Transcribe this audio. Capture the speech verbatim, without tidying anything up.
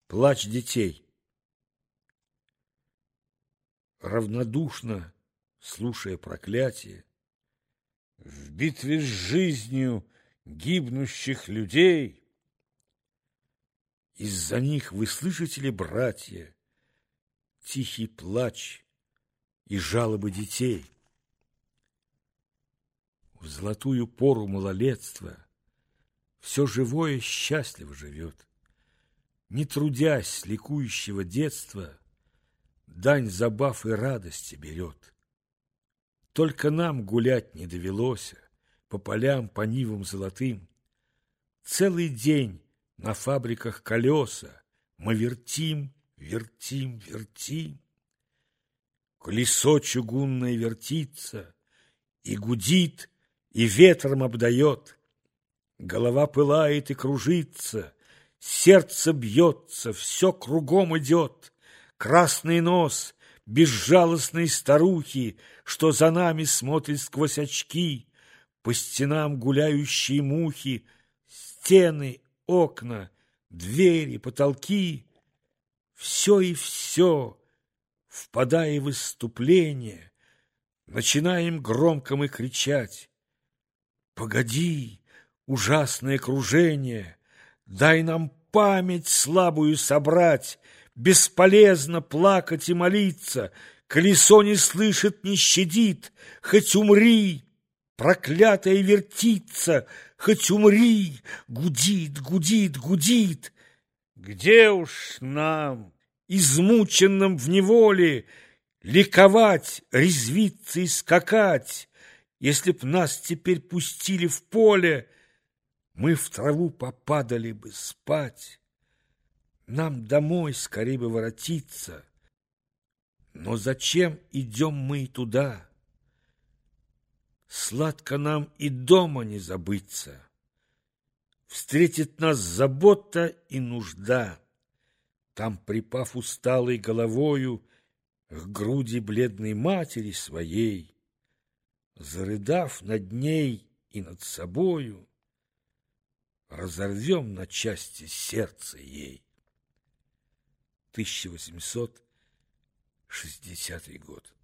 Плач детей. Равнодушно, слушая проклятие, в битве с жизнью гибнущих людей, из-за них вы слышите ли, братья, тихий плач и жалобы детей? В золотую пору малолетства все живое счастливо живет, не трудясь с ликующего детства, дань забав и радости берет. Только нам гулять не довелось по полям, по нивам золотым. Целый день на фабриках колеса мы вертим, вертим, вертим. Колесо чугунное вертится и гудит, и ветром обдает. Голова пылает и кружится, сердце бьется, все кругом идет. Красный нос безжалостной старухи, что за нами смотрит сквозь очки, по стенам гуляющие мухи, стены, окна, двери, потолки. Все и все, впадая в выступление, начинаем громко мы кричать: «Погоди, ужасное кружение, дай нам память слабую собрать, бесполезно плакать и молиться, колесо не слышит, не щадит, хоть умри, проклятая вертится, хоть умри, гудит, гудит, гудит». Где уж нам, измученным в неволе, ликовать, резвиться и скакать? Если б нас теперь пустили в поле, мы в траву попадали бы спать. Нам домой скорее бы воротиться. Но зачем идем мы туда? Сладко нам и дома не забыться. Встретит нас забота и нужда. Там, припав усталой головою к груди бледной матери своей, зарыдав над ней и над собою, разорвем на части сердце ей. тысяча восемьсот шестидесятый год.